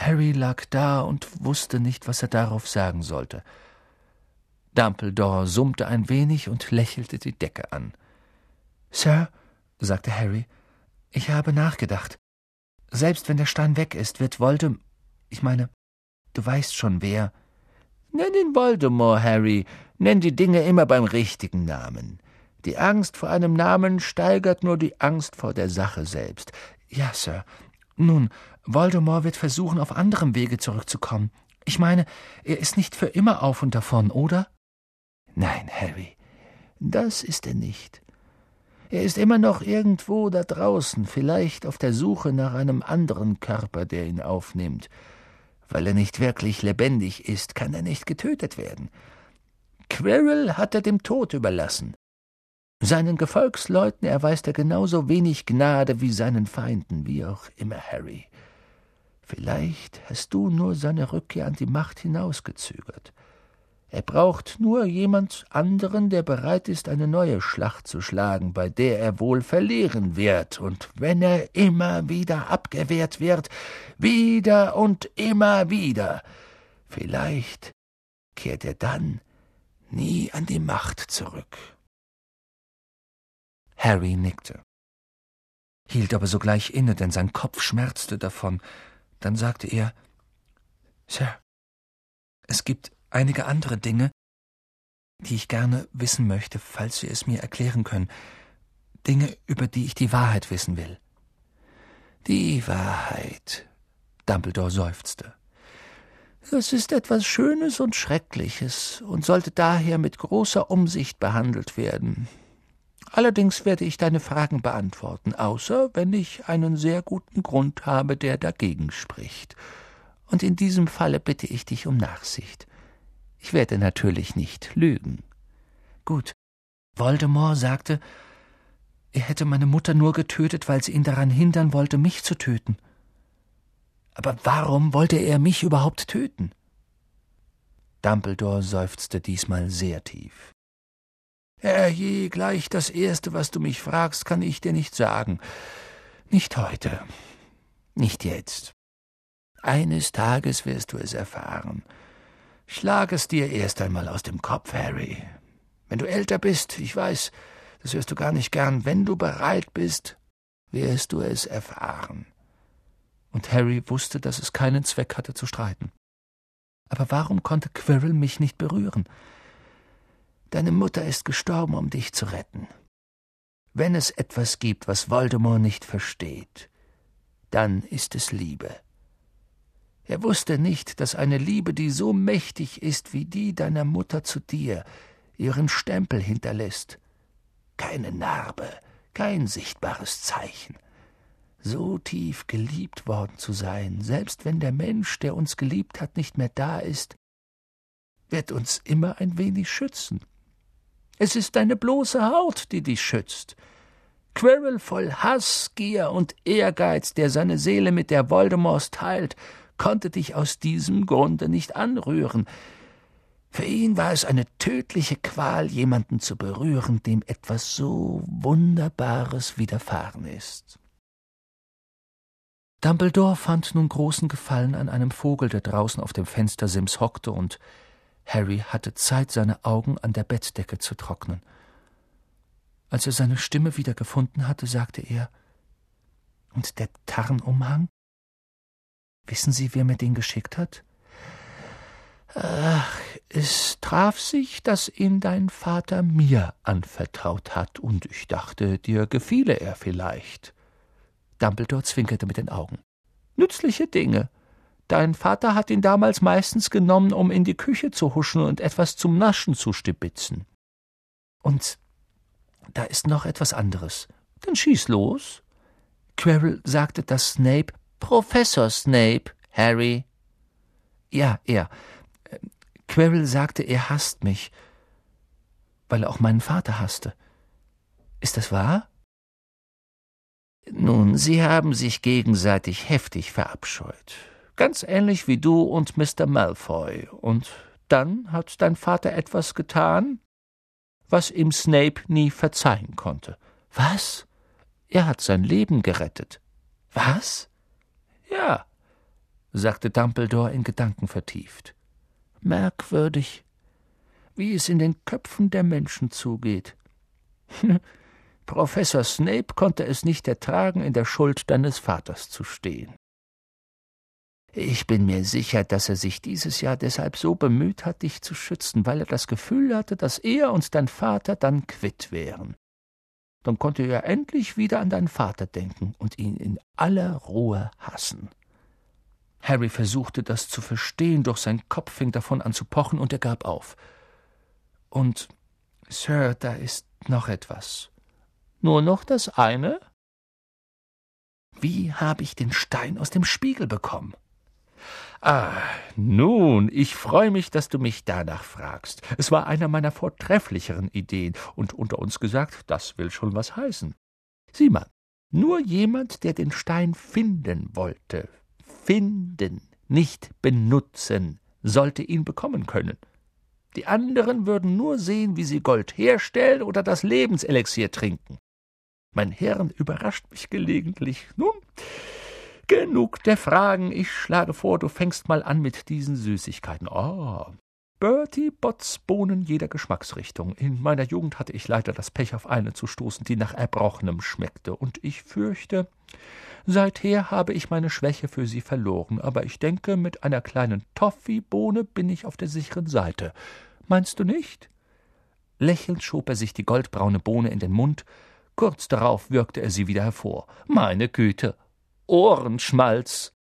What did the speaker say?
Harry lag da und wusste nicht, was er darauf sagen sollte. Dumbledore summte ein wenig und lächelte die Decke an. »Sir«, sagte Harry, »ich habe nachgedacht. Selbst wenn der Stein weg ist, wird ich meine, du weißt schon, wer.« »Nenn ihn Voldemort, Harry. Nenn die Dinge immer beim richtigen Namen. Die Angst vor einem Namen steigert nur die Angst vor der Sache selbst.« »Ja, Sir. Nun, Voldemort wird versuchen, auf anderem Wege zurückzukommen. Ich meine, er ist nicht für immer auf und davon, oder?« »Nein, Harry, das ist er nicht. Er ist immer noch irgendwo da draußen, vielleicht auf der Suche nach einem anderen Körper, der ihn aufnimmt. Weil er nicht wirklich lebendig ist, kann er nicht getötet werden. Quirrell hat er dem Tod überlassen. Seinen Gefolgsleuten erweist er genauso wenig Gnade wie seinen Feinden, wie auch immer, Harry. Vielleicht hast du nur seine Rückkehr an die Macht hinausgezögert. Er braucht nur jemand anderen, der bereit ist, eine neue Schlacht zu schlagen, bei der er wohl verlieren wird. Und wenn er immer wieder abgewehrt wird, wieder und immer wieder, vielleicht kehrt er dann nie an die Macht zurück.« Harry nickte, hielt aber sogleich inne, denn sein Kopf schmerzte davon. Dann sagte er, »Sir, es gibt einige andere Dinge, die ich gerne wissen möchte, falls Sie es mir erklären können. Dinge, über die ich die Wahrheit wissen will.« »Die Wahrheit«, Dumbledore seufzte. »Das ist etwas Schönes und Schreckliches und sollte daher mit großer Umsicht behandelt werden. Allerdings werde ich deine Fragen beantworten, außer wenn ich einen sehr guten Grund habe, der dagegen spricht. Und in diesem Falle bitte ich dich um Nachsicht. Ich werde natürlich nicht lügen.« »Gut. Voldemort sagte, er hätte meine Mutter nur getötet, weil sie ihn daran hindern wollte, mich zu töten. Aber warum wollte er mich überhaupt töten?« Dumbledore seufzte diesmal sehr tief. »Herrje, gleich das Erste, was du mich fragst, kann ich dir nicht sagen. Nicht heute. Nicht jetzt. Eines Tages wirst du es erfahren. Schlag es dir erst einmal aus dem Kopf, Harry. Wenn du älter bist, ich weiß, das hörst du gar nicht gern, wenn du bereit bist, wirst du es erfahren.« Und Harry wusste, dass es keinen Zweck hatte zu streiten. Aber warum konnte Quirrell mich nicht berühren? Deine Mutter ist gestorben, um dich zu retten. Wenn es etwas gibt, was Voldemort nicht versteht, dann ist es Liebe. Er wusste nicht, dass eine Liebe, die so mächtig ist wie die deiner Mutter zu dir, ihren Stempel hinterlässt. Keine Narbe, kein sichtbares Zeichen. So tief geliebt worden zu sein, selbst wenn der Mensch, der uns geliebt hat, nicht mehr da ist, wird uns immer ein wenig schützen. Es ist deine bloße Haut, die dich schützt. Quirrell voll Hass, Gier und Ehrgeiz, der seine Seele mit der Voldemorts teilt, konnte dich aus diesem Grunde nicht anrühren. Für ihn war es eine tödliche Qual, jemanden zu berühren, dem etwas so Wunderbares widerfahren ist. Dumbledore fand nun großen Gefallen an einem Vogel, der draußen auf dem Fenstersims hockte, und Harry hatte Zeit, seine Augen an der Bettdecke zu trocknen. Als er seine Stimme wieder gefunden hatte, sagte er, »Und der Tarnumhang? Wissen Sie, wer mir den geschickt hat?« »Ach, es traf sich, dass ihn dein Vater mir anvertraut hat, und ich dachte, dir gefiele er vielleicht.« Dumbledore zwinkerte mit den Augen. »Nützliche Dinge. Dein Vater hat ihn damals meistens genommen, um in die Küche zu huschen und etwas zum Naschen zu stibitzen. Und da ist noch etwas anderes. Dann schieß los.« Quirrell sagte, dass Snape, »Professor Snape, Harry.« »Ja, er. Quirrell sagte, er hasst mich, weil er auch meinen Vater hasste. Ist das wahr?« »Nun, sie haben sich gegenseitig heftig verabscheut. Ganz ähnlich wie du und Mr. Malfoy. Und dann hat dein Vater etwas getan, was ihm Snape nie verzeihen konnte.« »Was?« »Er hat sein Leben gerettet.« »Was?« »Ja, sagte Dumbledore in Gedanken vertieft. »Merkwürdig, wie es in den Köpfen der Menschen zugeht. Professor Snape konnte es nicht ertragen, in der Schuld deines Vaters zu stehen. Ich bin mir sicher, dass er sich dieses Jahr deshalb so bemüht hat, dich zu schützen, weil er das Gefühl hatte, dass er und dein Vater dann quitt wären. Dann konnte er endlich wieder an deinen Vater denken und ihn in aller Ruhe hassen.« Harry versuchte, das zu verstehen, doch sein Kopf fing davon an zu pochen und er gab auf. »Und, Sir, da ist noch etwas.« »Nur noch das eine?« »Wie habe ich den Stein aus dem Spiegel bekommen?« »Ah, nun, ich freue mich, dass du mich danach fragst. Es war einer meiner vortrefflicheren Ideen, und unter uns gesagt, das will schon was heißen. Sieh mal, nur jemand, der den Stein finden wollte, finden, nicht benutzen, sollte ihn bekommen können. Die anderen würden nur sehen, wie sie Gold herstellen oder das Lebenselixier trinken. Mein Hirn überrascht mich gelegentlich. Nun, genug der Fragen. Ich schlage vor, du fängst mal an mit diesen Süßigkeiten. Bertie Botts Bohnen jeder Geschmacksrichtung. In meiner Jugend hatte ich leider das Pech, auf eine zu stoßen, die nach Erbrochenem schmeckte. Und ich fürchte, seither habe ich meine Schwäche für sie verloren. Aber ich denke, mit einer kleinen Toffee-Bohne bin ich auf der sicheren Seite. Meinst du nicht?« Lächelnd schob er sich die goldbraune Bohne in den Mund. Kurz darauf würgte er sie wieder hervor. »Meine Güte, Ohrenschmalz!«